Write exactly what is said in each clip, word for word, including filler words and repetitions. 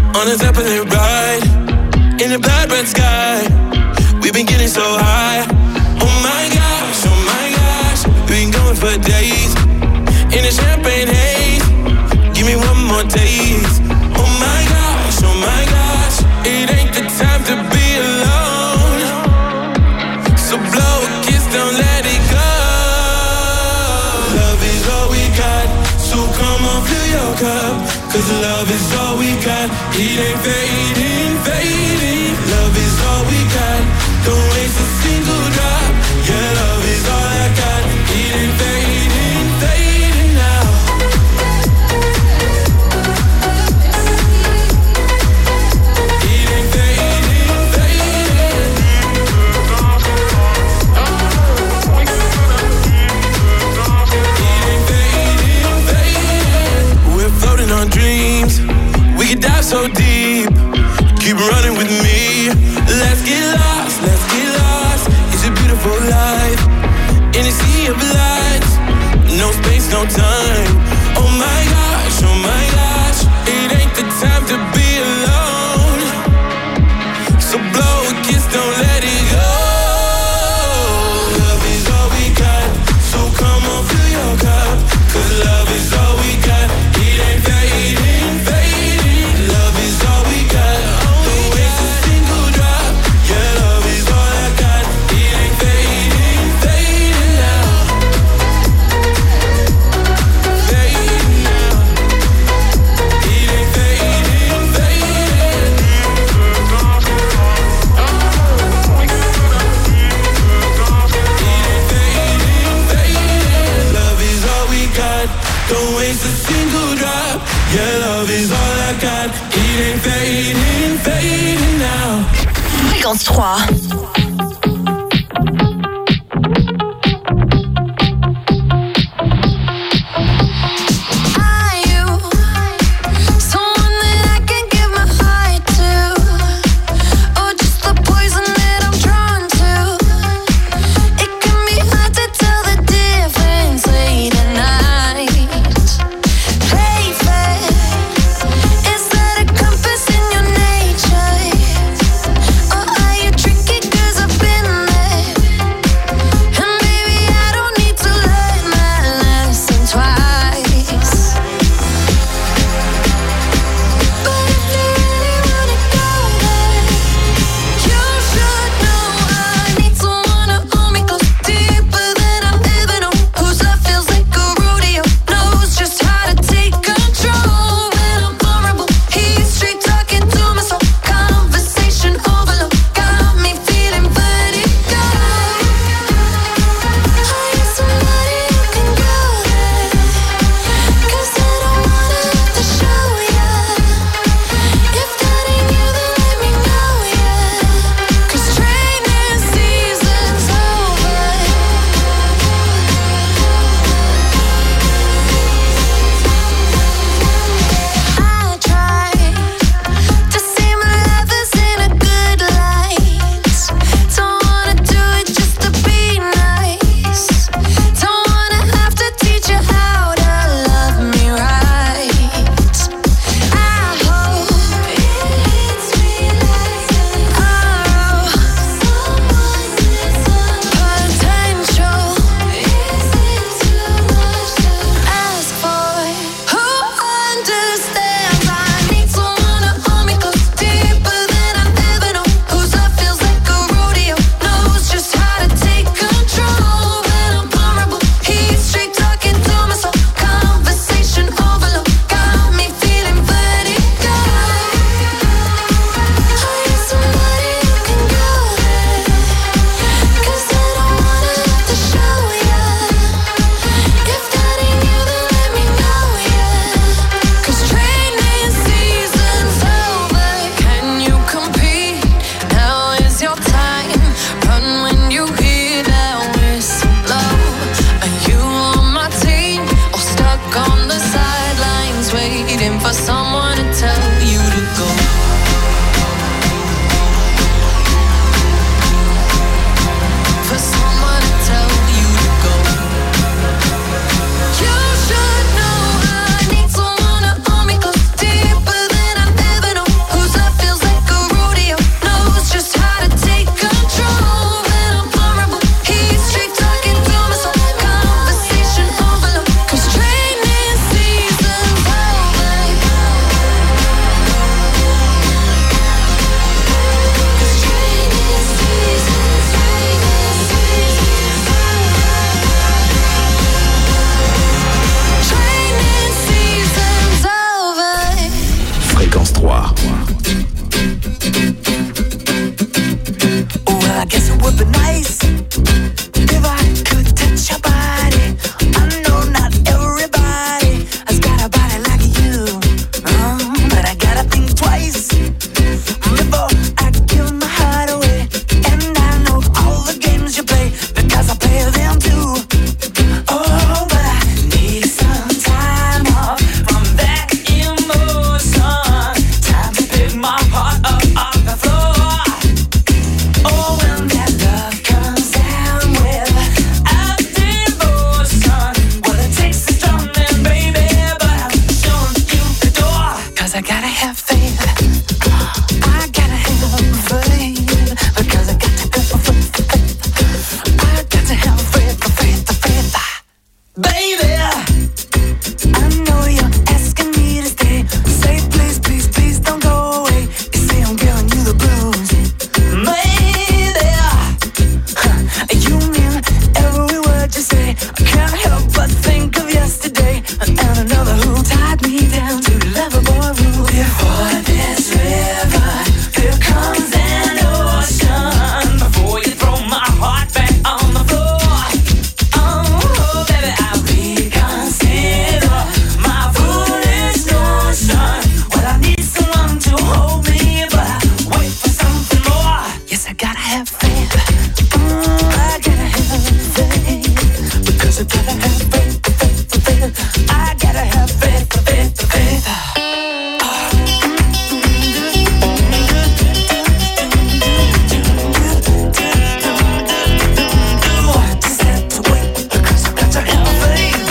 On a Zeppelin ride, in a blood red sky. We've been getting so high. Oh my gosh, oh my gosh. We've been going for days, in a champagne haze. Give me one more taste. Oh my gosh, oh my gosh. It ain't the time to be alone. So blow a kiss, don't let it go. Love is all we got, so come on, fill your cup. Cause love is all we got. It ain't fading, fading. Love is all we got. Don't waste a single drop. Yeah, love is all I got. It ain't fading, fading now. It ain't fading, fading. It ain't fading, fading. We're floating on dreams. We could dive so deep. Keep running with me. Let's get lost, let's get lost. It's a beautiful life in a sea of lights. No space, no time. Oh my gosh, oh my gosh. It ain't the time to be alone. So blow a kiss, don't let it go. Love is all we got, so come on, fill your cup. Cause love is all we got. It ain't fading, fading. Love is all we got. Don't waste a single drop. Yeah, love is all I got. It ain't fading, fading now. Fading now. It ain't fading, fading. It ain't fading, fading. Love is all we got. Don't waste a single drop. Yeah, love is all I got. It ain't fading, fading now. Fréquence trois. Is that a compass in your nature? Or are you tricky? 'Cause I've been Fréquence trois. Well, I guess it would be nice if I could touch your body. I know not everybody has got a body like you, um, but I gotta think twice before I give my heart away. And I know all the games you play because I play them too. Oh, but I need some time off from that emotion. Time to pick my heart up off the floor. Oh, when that love comes down without devotion, well, it takes a strong man, baby, but I'm showing you the door. 'Cause I gotta have faith, I gotta have faith, because I got to have faith, I got to have faith, faith, faith, baby. I know you're asking me to stay. Say please, please, please don't go away. You say I'm giving you the blues, maybe. You mean every word you say. I can't help but think of yesterday and another who tied me down to Loverboy rule. Before this river, here comes an ocean. Before you throw my heart back on the floor. Oh, baby, I'll reconsider my foolish notion. Well, I need someone to hold me, but I wait for something more. Yes, I gotta have faith. Mm, I gotta have faith, because I gotta have faith, faith, faith. I gotta have faith, faith, faith. Just have to wait, because I got to have faith.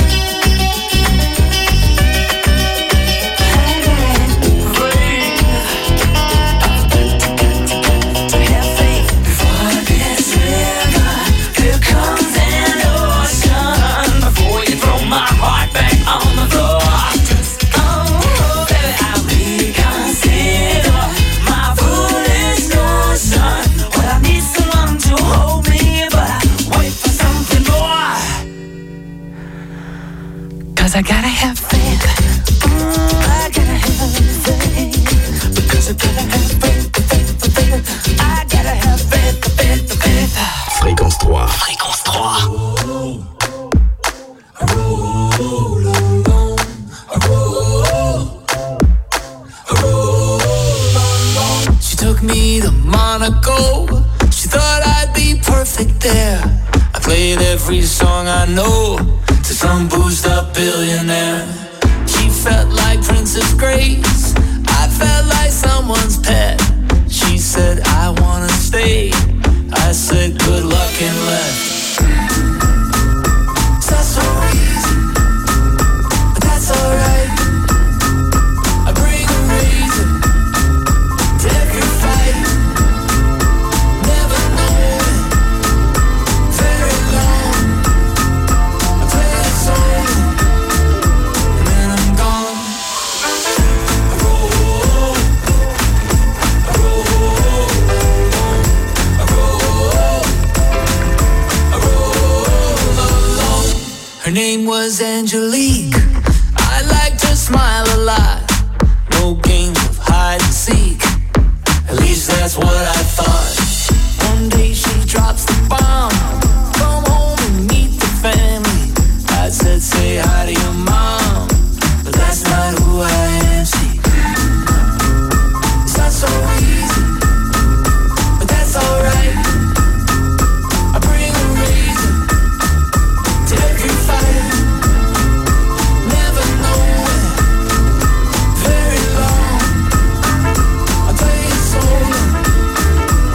To have faith. Before this river, here comes an ocean. Before you throw my heart back on the floor. Oh, baby, I'll reconsider my foolish notion. Well, I need someone to hold me, but I wait for something more. 'Cause I gotta have faith. Mm, I gotta have faith. Because I gotta have faith, faith, faith. I gotta have faith, faith, faith. Fréquence trois. Fréquence trois. She took me to Monaco. She thought I'd be perfect there. I played every song I know to some boozed up billionaire. She felt like Princess Grace. I felt like someone's pet. She said, I wanna stay. I said, good luck and left. It's not so easy, but that's alright. I bring a reason to every fight. Never knowing very long. I play a song and then I'm gone. I roll, I roll, I roll, I roll alone. Her name was Angelique. I liked her smile a lot. No games of hide and seek. At least that's what I thought. One day she drops the bomb. Come home and meet the family. I said, say hi to your mom. But that's not who I am, see. It's not so easy, but that's alright. I bring a reason to every fight. Never knowing very long. I play it solo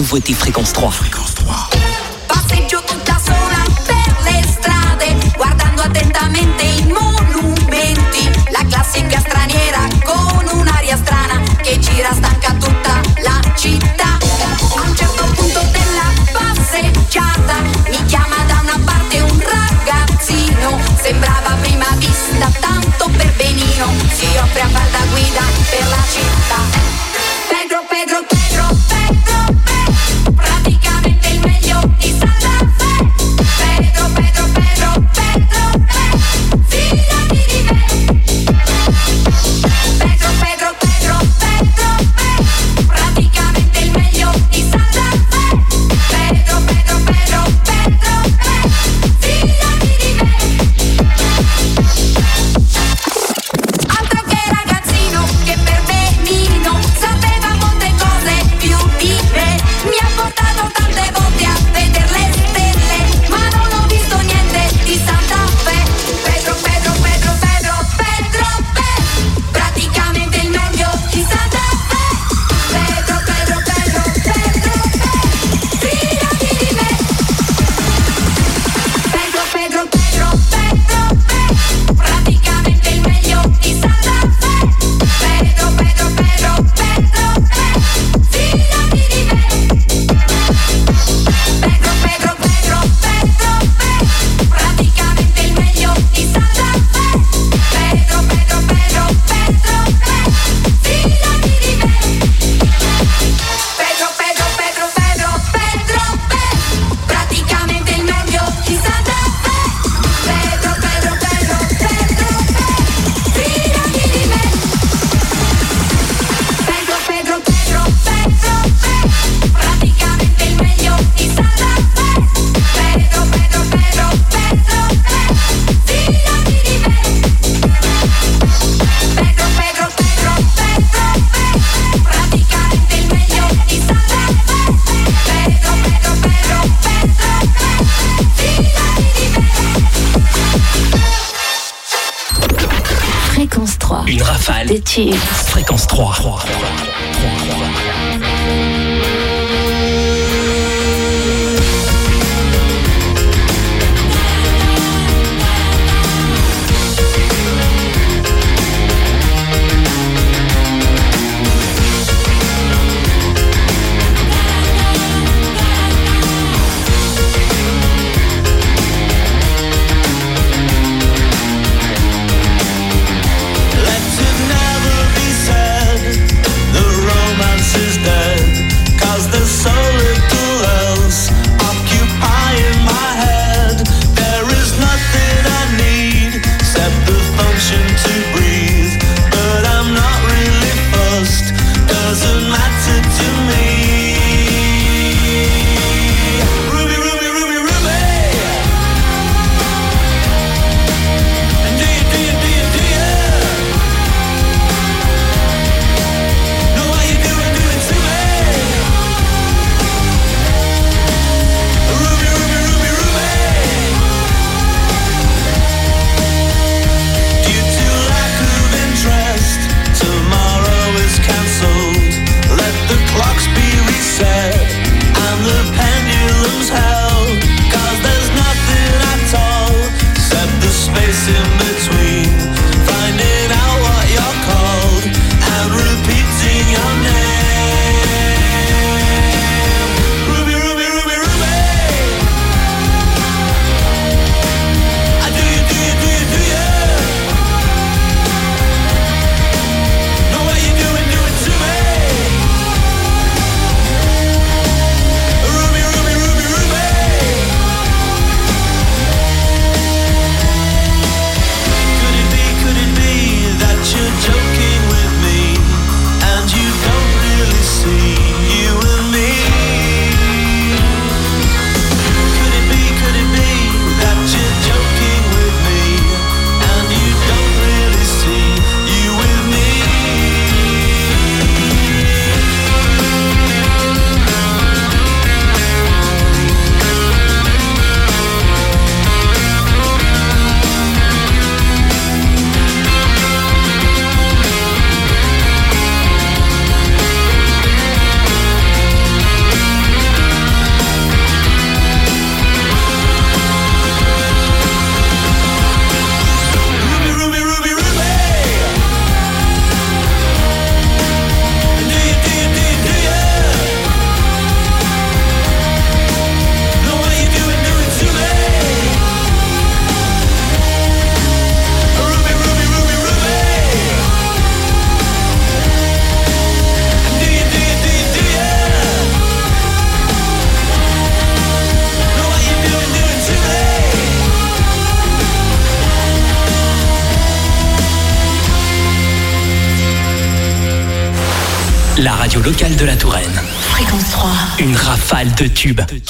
nouveauté Fréquence trois. Fréquence trois. Passeggio tutta sola per le strade, guardando attentamente i monumenti, la classica straniera con un'aria strana che gira stanca tutta la città. A un certo punto della passeggiata mi chiama da una parte un ragazzino, sembrava a prima vista tanto per benino, si offre a far da guida per la città. Pedro, Pedro, Pedro, Pedro, Pedro, praticamente il meglio di Santa Fe. Pedro, Pedro, Pedro, Pedro, Pedro, fidati di me. Pedro, Pedro, Pedro, Pedro, Pedro, praticamente il meglio di Santa Fe. Pedro, Pedro, Pedro, Pedro, Pedro, fidati di me. Altro che ragazzino che per benino sapeva molte cose più di me. Mi ha portato tante volte a vedere le stelle, ma non ho visto niente di Santa Fe. Pedro, Pedro, Pedro, Pedro, Pedro, Pedro, praticamente il meglio di Santa Fe. Pedro, Pedro, Pedro, Pedro, Pedro, fidati di me. Pedro, Pedro, Pedro, Pedro, Pedro, praticamente il meglio di Santa Fe. Pedro, Pedro, Pedro, Pedro, Pedro, fidati di me. Pedro, Pedro, Pedro, Pedro, Pedro, praticamente il meglio di Santa Fe. Pedro, Pedro, Pedro, Pedro, Pedro, fidati di me. Pedro, Pedro, Pedro, Pedro, Pedro, Pedro, praticamente il meglio di Santa Fe. Pedro, Pedro, Pedro, Pedro, Pedro, fidati di me. Pedro, Pedro, Pedro, Pedro, Pedro, praticamente il meglio di Santa Fe. Pedro, Pedro, Pedro, Pedro, Pedro, fidati di me. Pedro, Pedro, Pedro, Pedro, Pedro, praticamente il meglio di Santa Fe. Pedro, Pedro, Pedro, Pedro, Pedro, fidati di me. Fréquence trois. Une rafale de tubes. Fréquence trois. Let it never be said the romance is dead, 'cause there's so little else occupying my head. There is nothing I need except the function to breathe, but I'm not really fussed, doesn't matter to me. Ruby, Ruby, Ruby, Ruby, and do you, do you, do you, do you know what you do and do it to me? Ruby, Ruby, Ruby, Ruby, due to lack of interest, tomorrow is cancelled. Let the clocks be reset and the pendulums held, 'cause there's nothing at all except the space in between, finding out what you're called and repeating your name. Ruby, Ruby, Ruby, Ruby, I do you, do you, do you, do you know what you do and do it to me? Ruby, Ruby, Ruby, Ruby, La radio locale de la Touraine. Fréquence trois. Une rafale de tubes. De tubes.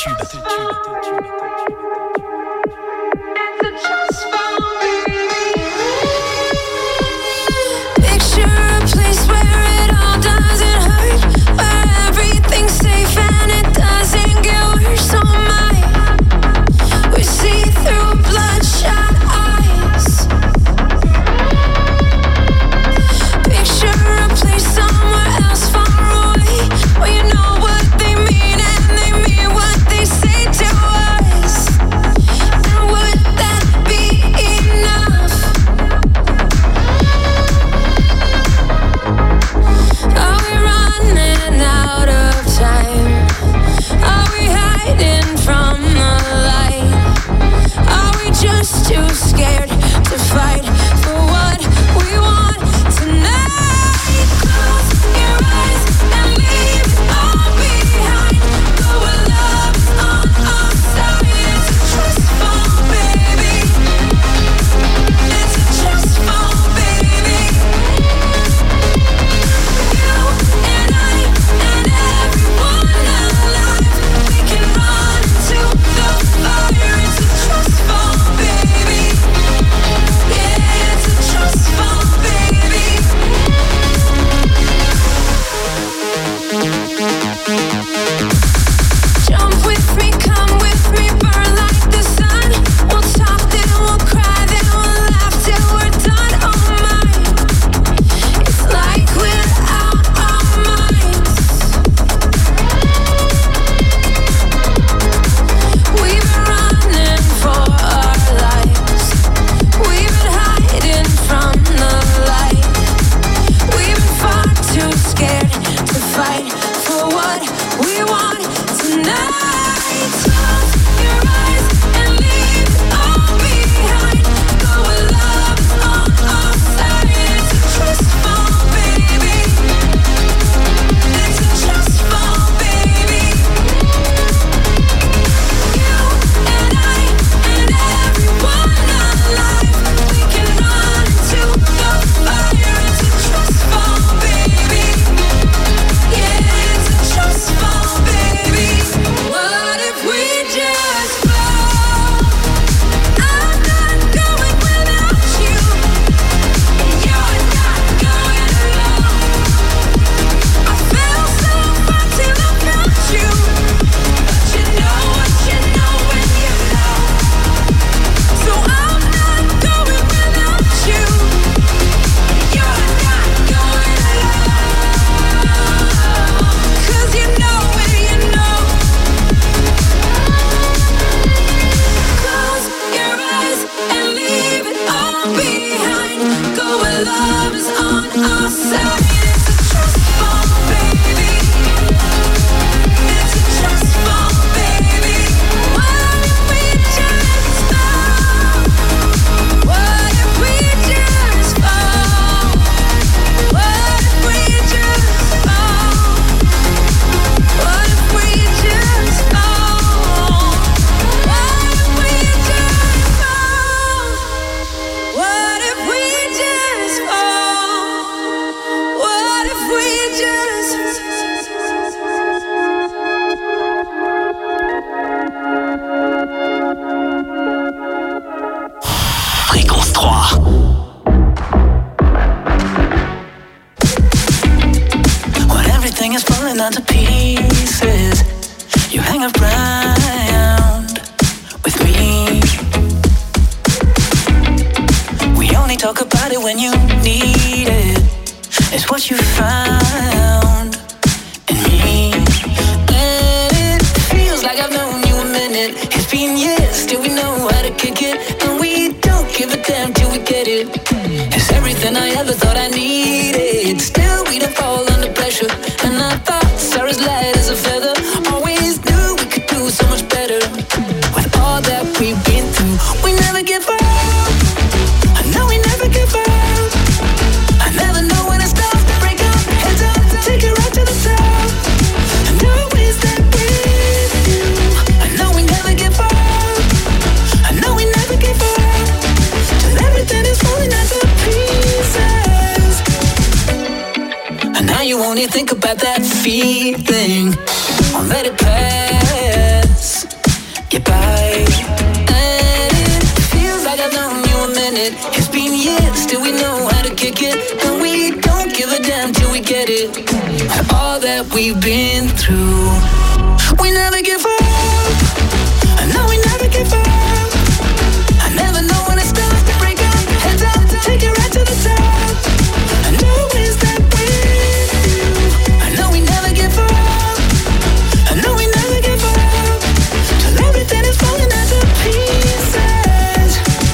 think about that feeling. Won't let it pass. Get by. And it feels like I've known you a minute. It's been years till we know how to kick it. And we don't give a damn till we get it. All that we've been through, we never give up. I know we never give up. I never know when it starts to break up. Heads up, take it right to the top. I know it's that with you. I know we never give up. I know we never give up. Till everything is falling out to pieces.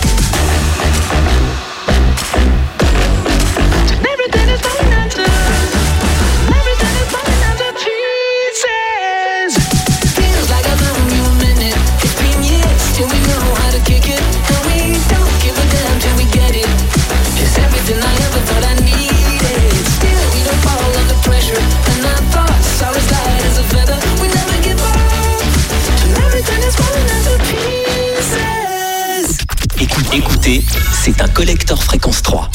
Till everything is falling out to. Everything is falling out to pieces. Feels like I've known you a minute. It's been years till we know how to kick it. And we don't give a damn till we get it. It's everything I ever thought I needed. Still, we don't fall under pressure. And our thoughts are as light as a feather. We never give up. Till everything is falling out to pieces. Écoutez, écoutez, c'est un collector fréquence trois.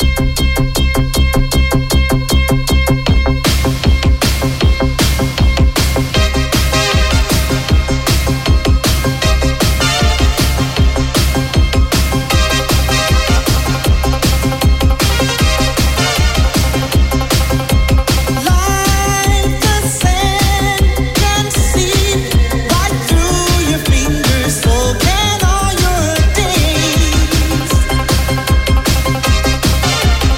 Like the sand can see right through your fingers, so can all your days.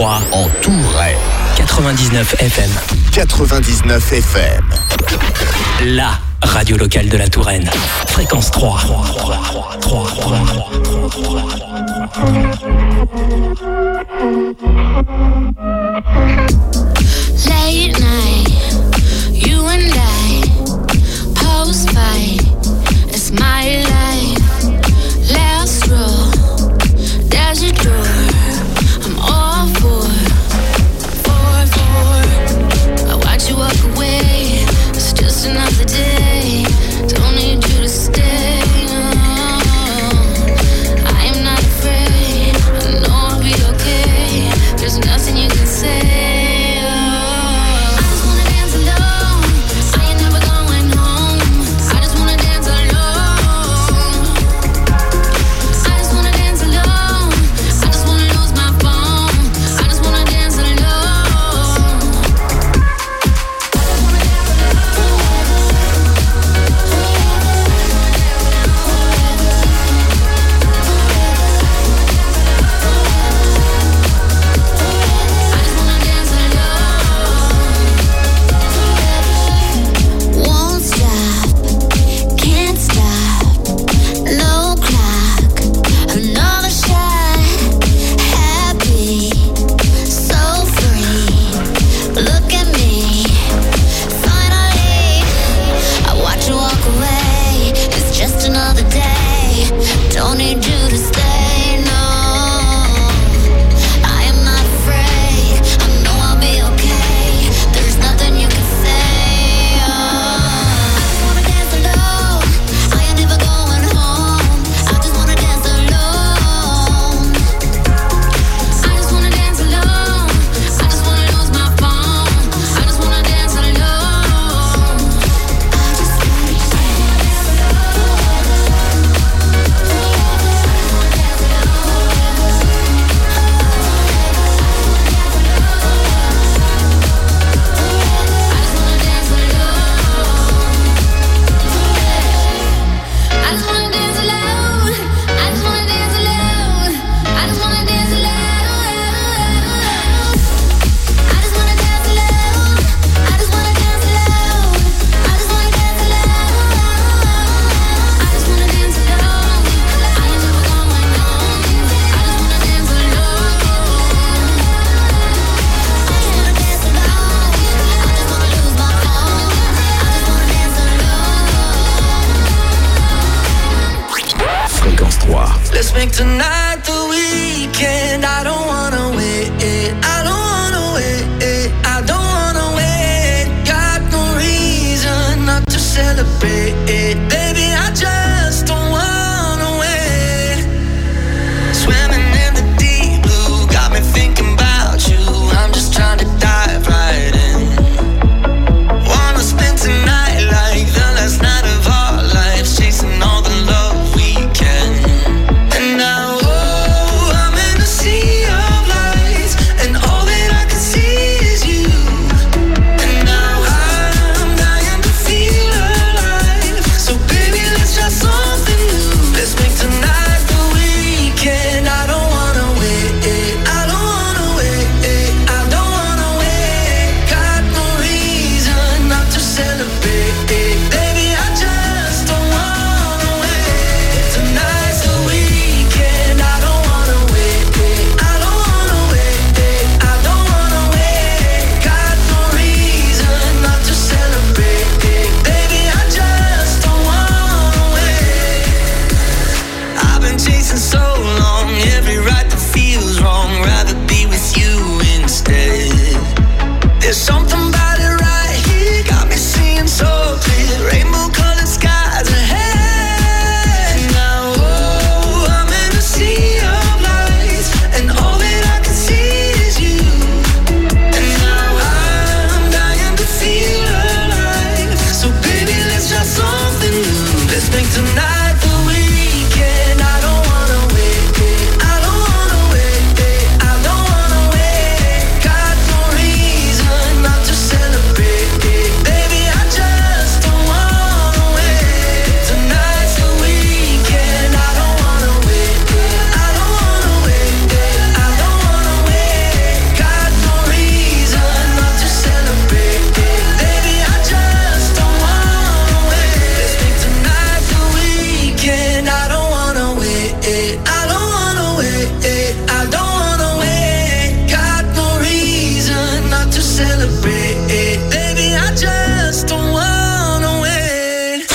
trois en Touraine. quatre-vingt-dix-neuf F M. quatre-vingt-dix-neuf F M. La radio locale de la Touraine. Fréquence trois. Late night, you and I, post fight, it's my life. Last row, there's your door. I'm all for, for, for. I watch you walk away. It's just another day. Don't need you to stay. No. I am not afraid. I know I'll be okay. There's nothing you can say. Let's make tonight the weekend. I don't wanna wait. I don't wanna wait. I don't wanna wait. Got no reason not to celebrate. Baby, I just don't wanna wait. Swimming in the deep blue got me thinking about you. I'm just trying to dive right in. Wanna spend tonight like the last night of our lives, chasing all the love we can. And now, oh,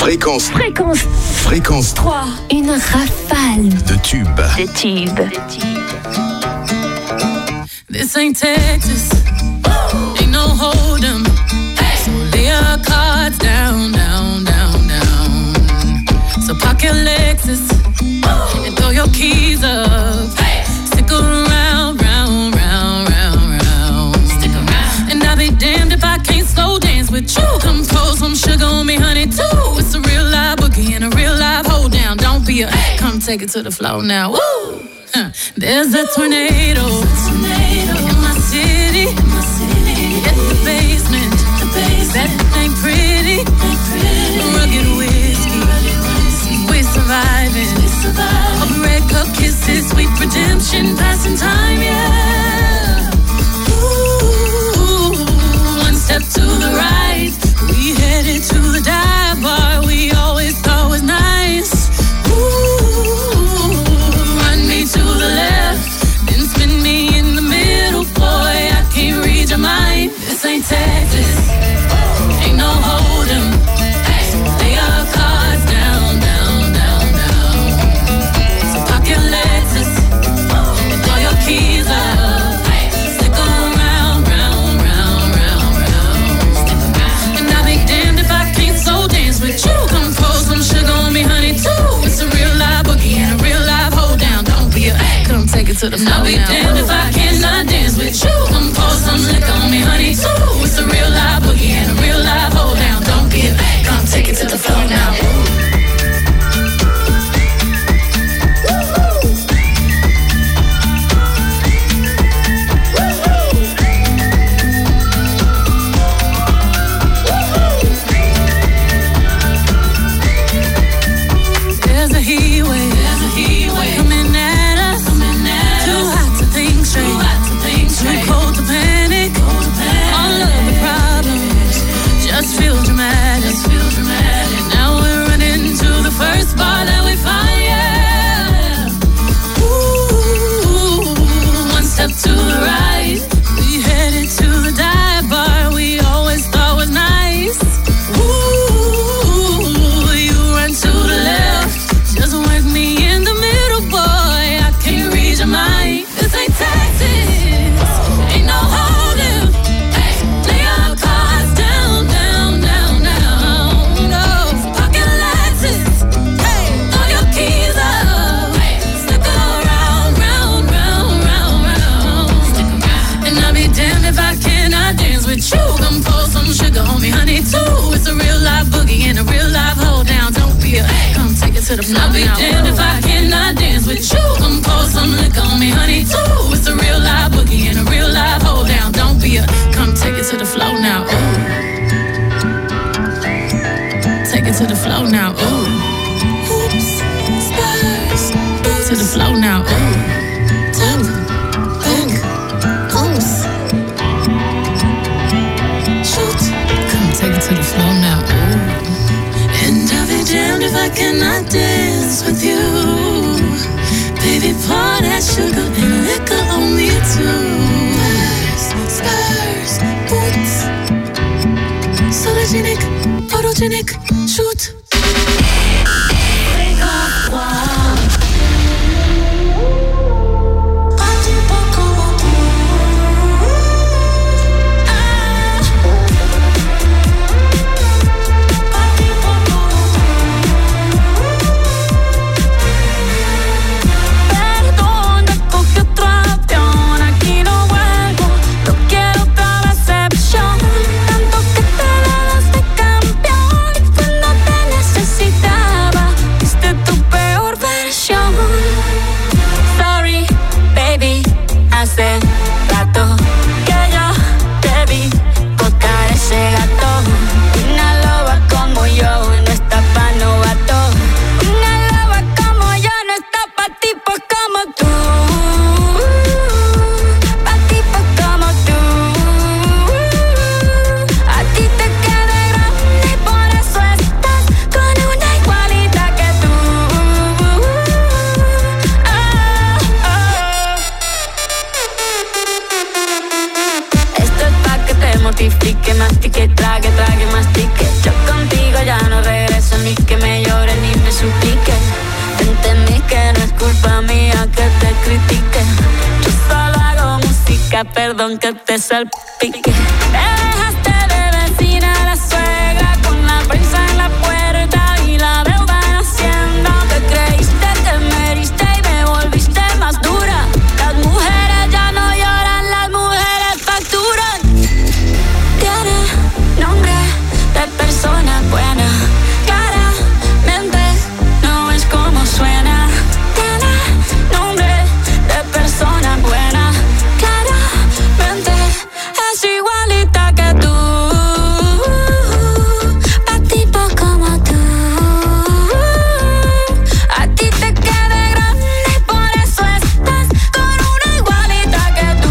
Fréquence. Fréquence. Fréquence trois. Une rafale de tubes. De tubes. This ain't Texas. Ain't no hold 'em. So lay your cards down, down, down, down. So park your Lexus and throw your keys up. Stick around, round, round, round, round. Stick around. And I'll be damned if I can't slow dance with you. Come pour some sugar on me, honey, too. It's a real live boogie and a real live hold down. Don't be a come take it to the floor now. Woo! Huh. There's a tornado, tornado in my city. In my city. Get the basement. The basement. That ain't pretty. Ain't pretty. Rugged whiskey. Rugged whiskey. We're surviving. We're surviving. Of red cup kisses, sweet redemption, passing time, yeah. Ooh, one step to the right. We headed to the dive bar we always thought was nice. Ooh, run me to the left, then spin me in the middle, boy, I can't read your mind. This ain't Texas, ain't no hold 'em. So lay your cards down, down, down, down. So park your Lexus and throw your keys up. Stick around, round, round, round, round. And I'll be damned if I can't slow dance with you. Come pour some sugar on me, honey, too. It's a real live boogie and a real live hold down. Don't be a come take it to the floor. I'll be damned if I cannot dance with you. Come pour some liquor on me, honey, too. It's a real live boogie and a real live hold down. Don't be a come take it to the floor now. There's a heat wave, there's a heat wave coming at us, coming at too us. Hot to think straight, too hot to think straight, too cold to panic, cold to panic. All of the problems just feel dramatic, just feel dramatic. Now we're running to the first bar that we find, yeah. Ooh, one step to the right, we headed to the dive bar we always thought was nice. Ooh, you run to the left. Just work me in the middle, boy, I can't read your mind. This ain't Texas, ain't no holding. Lay your cards down, down, down, down. No, pocket Lexus, throw your keys up. Stick around, round, round, round, round. And I'll be damned if I cannot dance with you. Come pour some sugar on me, honey, too. It's a real live boogie and a real live hold down. Don't be a come take it to the floor. I'll be damned if I cannot dance with you. Come pour some liquor on me, honey, too. It's a real live boogie and a real live hold down. Don't be a come take it to the floor now. Ooh. Take it to the floor now. Ooh. Oops, spurs, to the floor now. Ooh. Tap, back, oops. Shoot, come take it to the floor now. Ooh. And I'll be damned if I cannot dance with you. Baby, pour that sugar and liquor on me too. Spurs, spurs, boots. Sologenic, photogenic, shoot. Tanto que te la das de campeón cuando te necesitaba. mortifique, mastique, trague, trague, mastique. Yo contigo ya no regreso ni chica, perdón que te salpique. Me dejaste de vecina a la suegra con la prensa en la puerta y la deuda en Hacienda. Te creíste, te me heriste y me volviste más dura. Las mujeres ya no lloran, las mujeres facturan. Tiene nombre de persona buena, claramente no es como suena. Tiene nombre de persona buena, claramente es igualita que tú. Pa' tipo como tú, a ti te queda grande y por eso estás con una igualita que tú.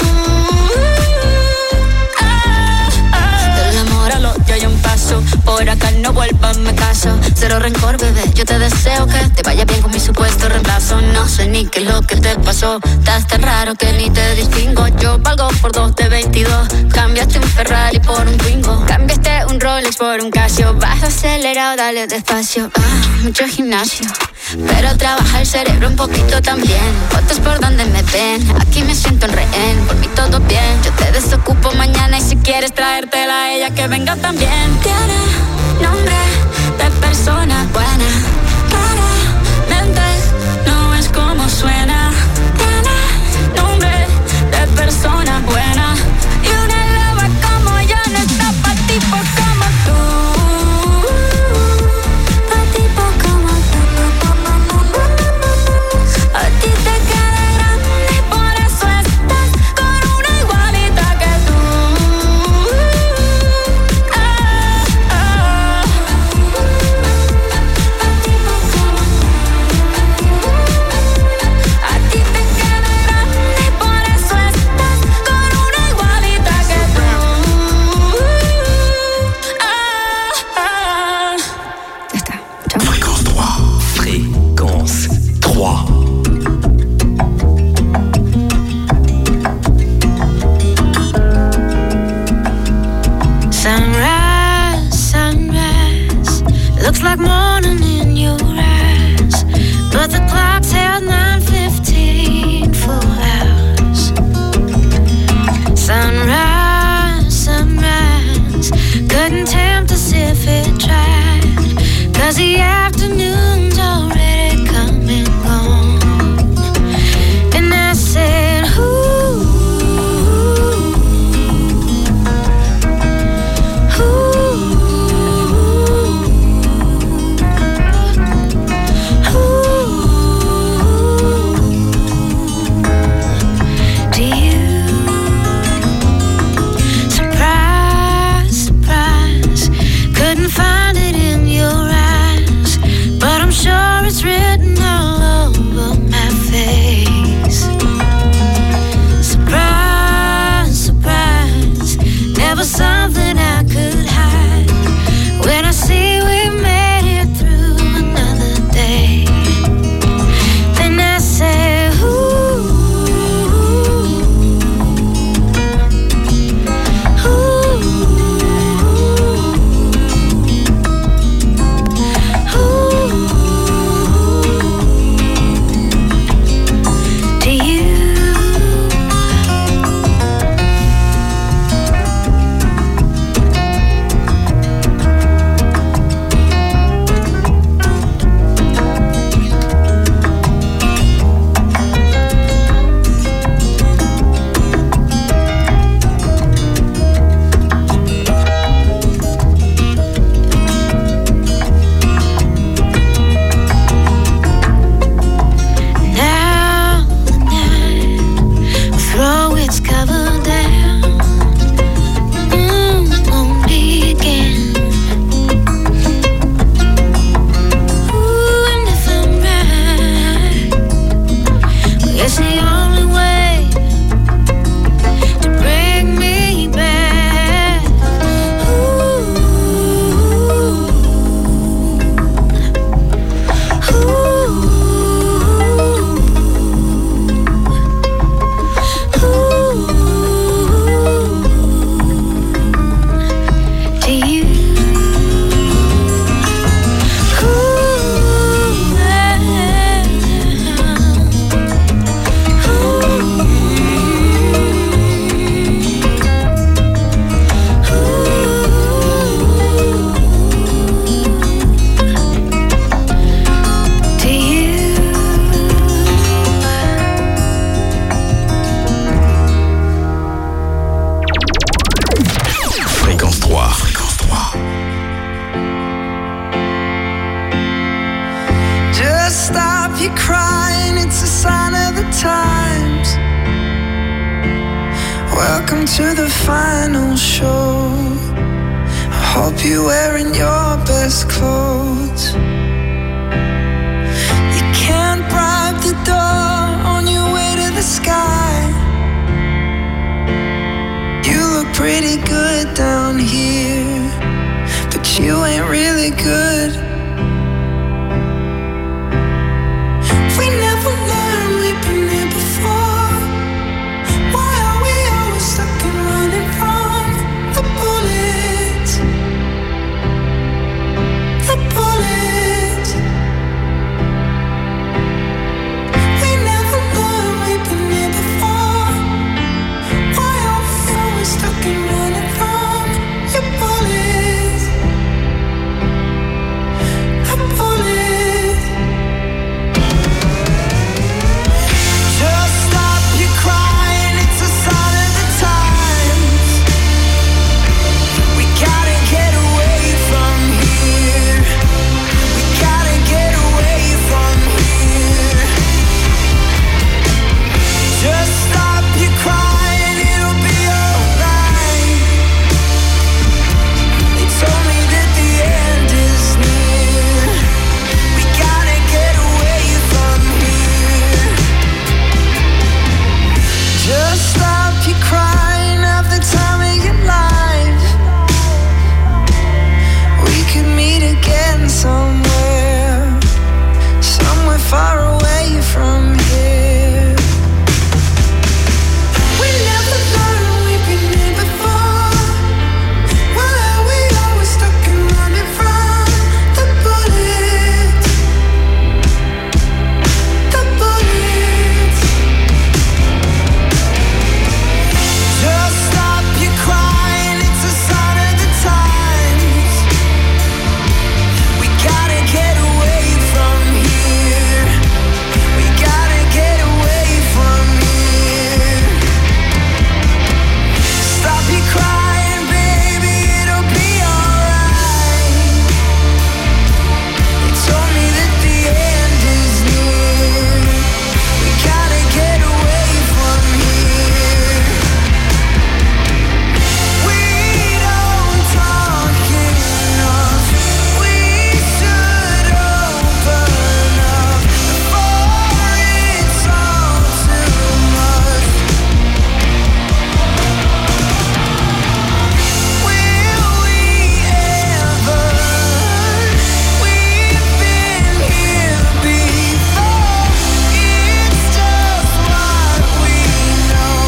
Ah, ah. Del amor al odio hay un paso, por acá no vuelvas, me caso. Cero rencor, bebé, yo te deseo que te vaya bien con mi supuesto reemplazo. No sé ni qué es lo que te pasó, estás tan raro que ni te distingo. Yo valgo por dos de veintidós, cambiaste un Ferrari por un Twingo. Cambiaste un Rolex por un Casio, vas acelerado, dale despacio. Ah, mucho gimnasio, pero trabaja el cerebro un poquito también. Fotos por donde me ven, aquí me siento en rehén. Por mí todo bien, yo te desocupo mañana y si quieres traértela a ella que venga también. Tiene nombre de persona buena, claramente no es como suena. Tiene nombre de persona buena y una loba como yo no está pa' tipo como tú. Pa' tipo como tú. A ti te queda grande y por eso estás con una igualita que tú. Ah, ah. A ti te queda grande y por eso estás con una igualita que tú. Ah, ah. Ya está. Chao. Fréquence trois. Fréquence trois. Sunrise, sunrise, looks like morning in your eyes, but the clock's held nine fifteen full hours. Sunrise, sunrise, couldn't tempt us if it tried, 'cause the afternoon's already come and gone. And I said, ooh, to you, surprise, surprise, couldn't find it in your eyes, but I'm sure it's come to the final show. I hope you're wearing your best clothes. You can't bribe the door on your way to the sky. You look pretty good down here, but you ain't really good. We never learned, we've been here before. Why are we always stuck and running from the bullets? The bullets. We never learned, we've been here before. Why are we always stuck and running from your bullets? The bullets. Just stop your crying, it's a sign of the times. We gotta get away from here. We gotta get away from here. Just stop your crying, it'll be alright. They told me that the end is near. We gotta get away from here. Just stop your crying, have the time of your life. We could meet again somewhere, somewhere far away from here. We never learned, we've been here before. Why are we always stuck and running from the bullets? The bullets. Just stop your crying, it's a sign of the times. We gotta get away from here. We gotta get away from here. Stop your crying, baby, it'll be alright. They told me that the end is near. We gotta get away from here. We don't talk enough. We should open up before it's all too much. Will we ever? We've been here before. It's just what we know.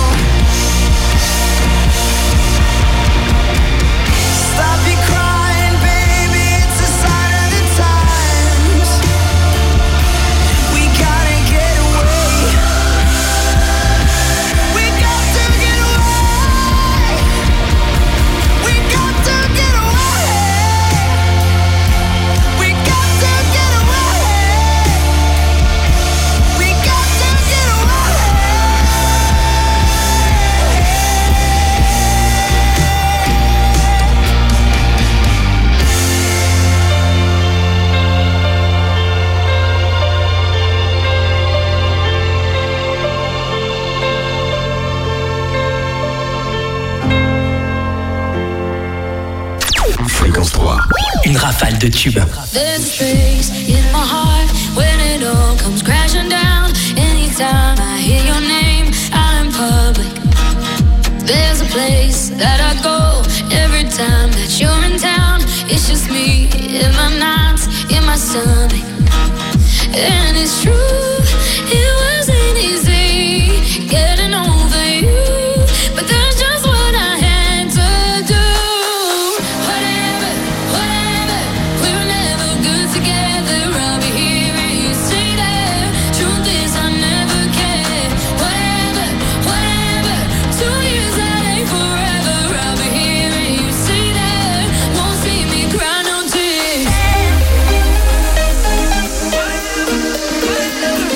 Stop your crying, baby, it's a sign of the times. We gotta get away. We got to get away. We got to get away. We got to get away. We got to get away. Fréquence trois. Une rafale de tubes. There's a space in my heart when it all comes crashing down. Anytime I hear your name out in public, there's a place that I go every time that you're in town. It's just me in my nights, in my stomach. And it's true, it wasn't easy getting over you, but that's just what I had to do. Whatever, whatever, we were never good together. I'll be here and you stay there. Truth is I never cared. Whatever, whatever, two years that ain't forever. I'll be here and you stay there. Won't see me cry no tears.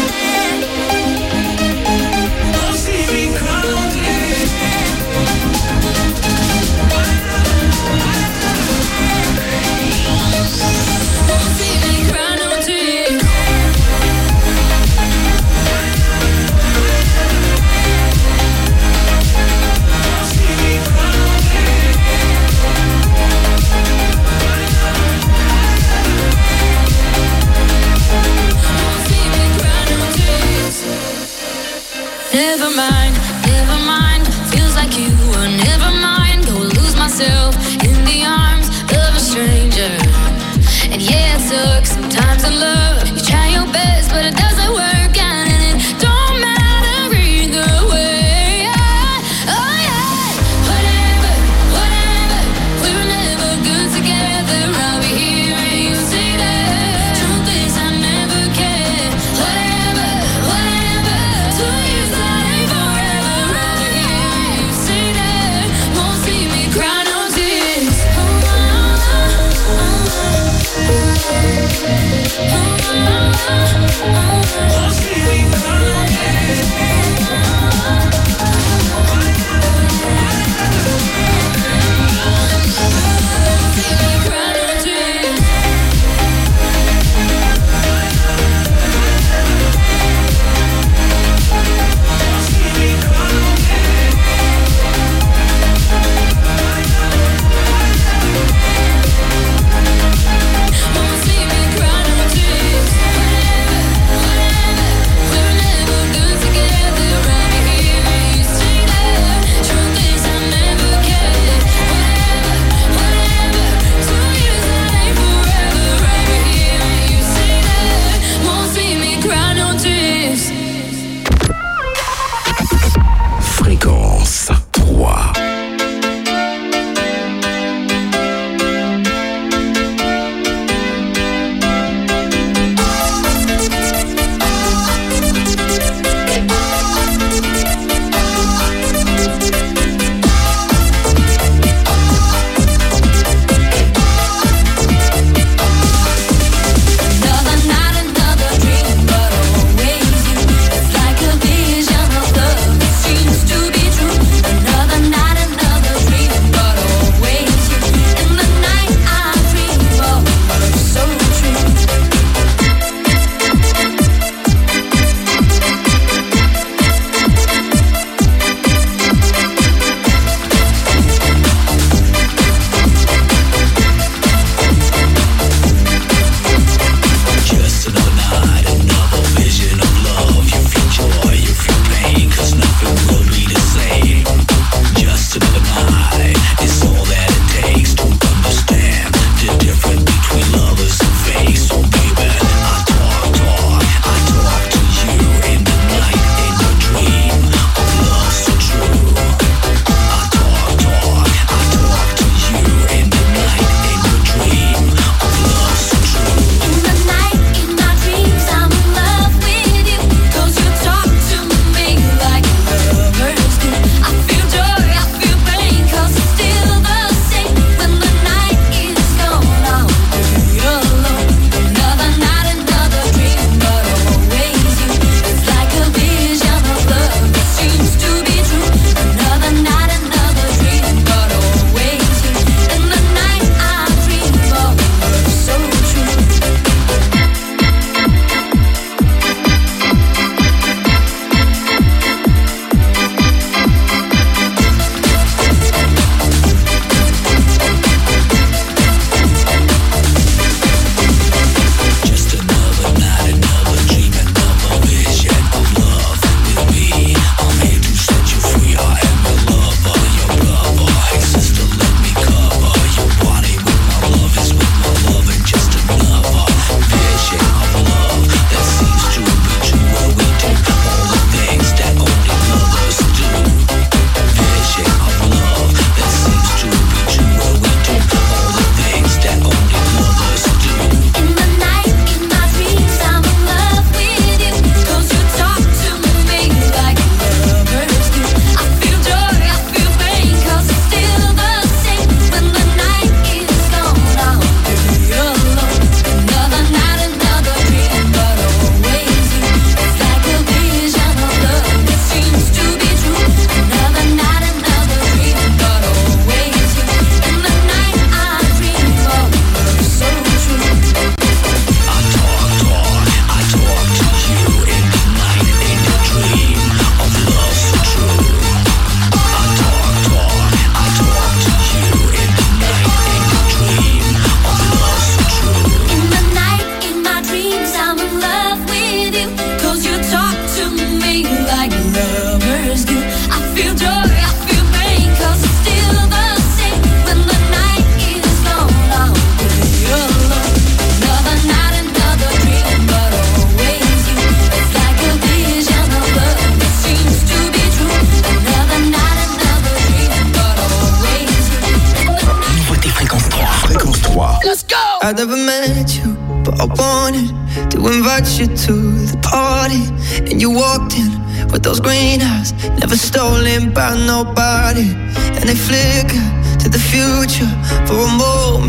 I never met you, but I wanted to invite you to the party. And you walked in with those green eyes, never stolen by nobody. And they flicker to the future. For a moment I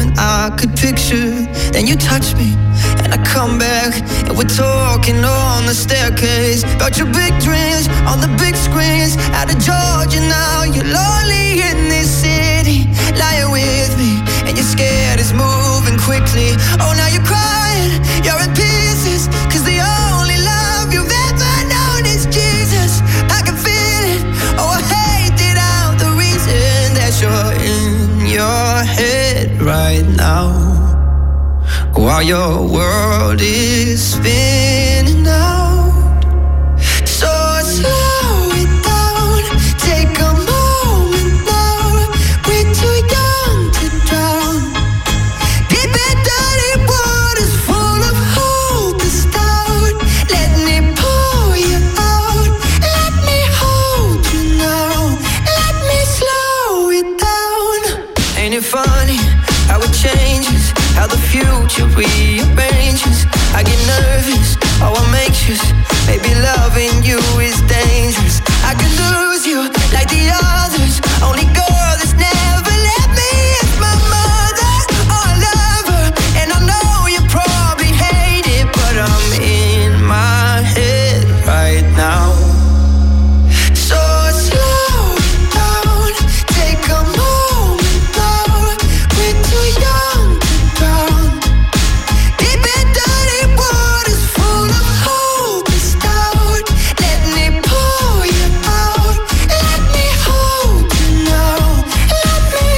could picture. Then you touch me and I come back, and we're talking on the staircase about your big dreams on the big screens. Out of Georgia now, you're lonely in this city, lying with me, and you're scared it's moving quickly. Oh, now you're crying, you're in pieces, cause the only love you've ever known is Jesus. I can feel it, oh I hate it out, the reason that you're in your head right now, while your world is spinning out. So slow it down, take a moment now. We're too young to drown. Deep in dirty waters full of hopeless doubt. Let me pull you out, let me hold you now, let me slow it down. Ain't it funny how it changes, how the future rearranges? I get nervous, oh I'm anxious, maybe loving you is dangerous. I could lose you like the others, only girl that's never let me is my mother. Oh I love her, and I know you probably hate it, but I'm in my head right now. So slow down, take a moment now. We're too young to drown. Deep in dirty waters full of hopeless doubt. Let me pull you out, let me hold you now, let me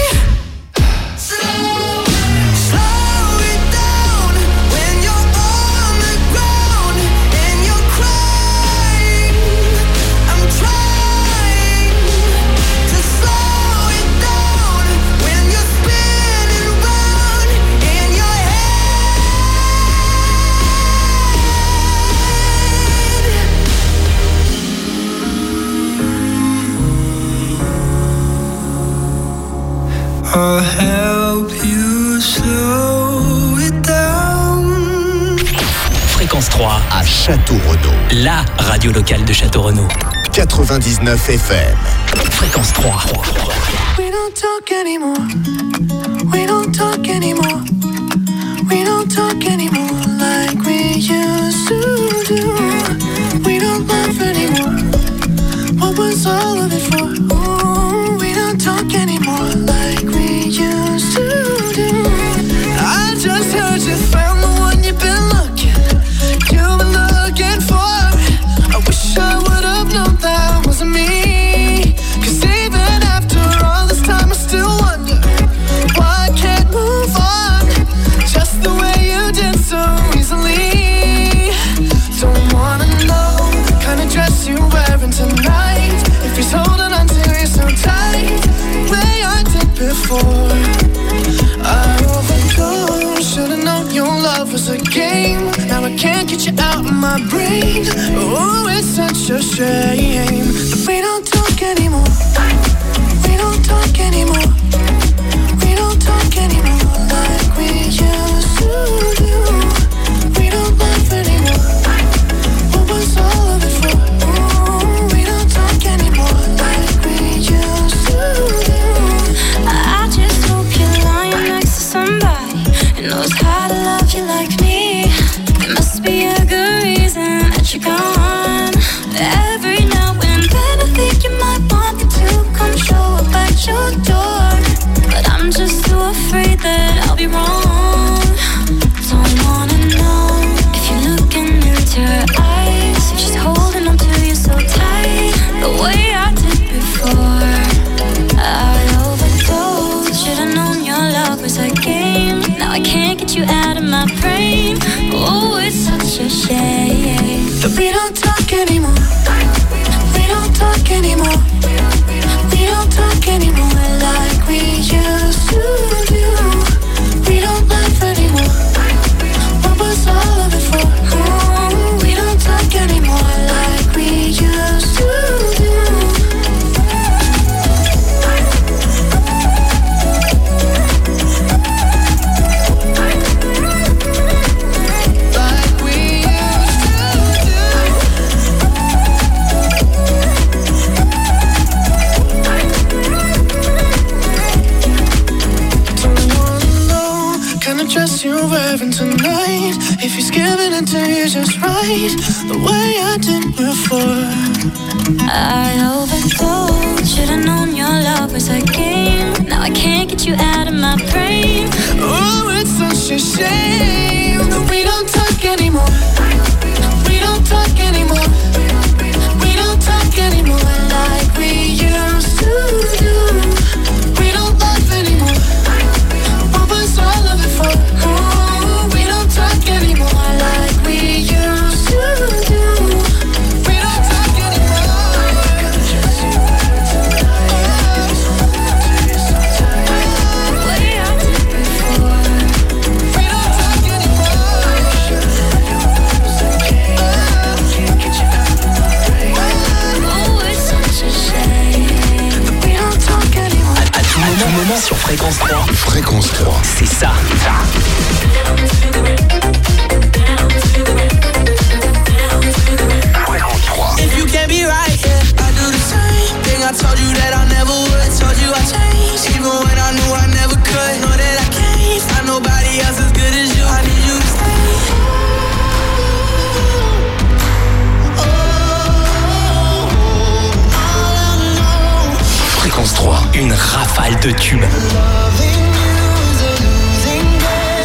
slow, slow it down. When you're on the ground and you're crying, I'm trying to slow it down. When you're spinning round in your I'll help you slow it down. Fréquence trois, À Château-Renaud. la radio locale de Château-Renaud. quatre-vingt-dix-neuf F M. Fréquence trois. We don't talk anymore. We don't talk anymore. We don't talk anymore like we used to do. We don't laugh anymore. What was all of it for? Ooh, we don't talk anymore like we used to do. I just heard you found the one you've been looking, you've been looking for. I wish I would have known that wasn't me. Cause even after all this time I still wonder why I can't move on just the way you did so easily. Don't wanna know the kind of dress you're wearing tonight, if he's holding on to you so tight, the way I did before. I overdosed, should've known your love was a game. Now I can't get you out of my brain. Oh, it's such a shame that we don't talk anymore. We don't talk anymore. We don't talk anymore like we used to do. We don't laugh anymore. What was all of it for? Ooh, we don't talk anymore like we used to do. I just hope you're lying next to somebody who knows how to love you like me. There must be a good reason that you're gone. Every now and then I think you might want me to come show up at your door, but I'm just too afraid that I'll be wrong. Don't wanna know if you're looking into her eyes, if she's holding on to you so tight, the way I did before. I overdosed, should've known your love was a game. Now I can't get you out of my brain. Oh, it's such a shame that we don't talk anymore. We don't talk anymore. We don't talk anymore like we used to do. We don't laugh anymore. What was all of it for? Ooh, we don't talk anymore like we used to do. kind of dress you're wearing tonight. If he's giving it to you just right, the way I did before. I overdosed. Should've known your love was a game. Now I can't get you out of my brain. Oh, it's such a shame that we don't talk anymore. We don't talk anymore. We don't talk anymore like we used to do. We don't love anymore. What was all of it for? Oh, we don't talk anymore like we used to do. We don't talk anymore. Way I did before. We don't talk anymore. Oh, it's such a shame that we don't talk anymore. À, à tout moment, moment sur Fréquence trois. Fréquence trois. C'est ça. Fréquence trois. If you can't be right, yeah, I do the same thing. I told you that I never would. Told you I changed, even when I knew I never could. Know that I can't find nobody else as good as you. I need you to stay. Fréquence trois, une rafale de tubes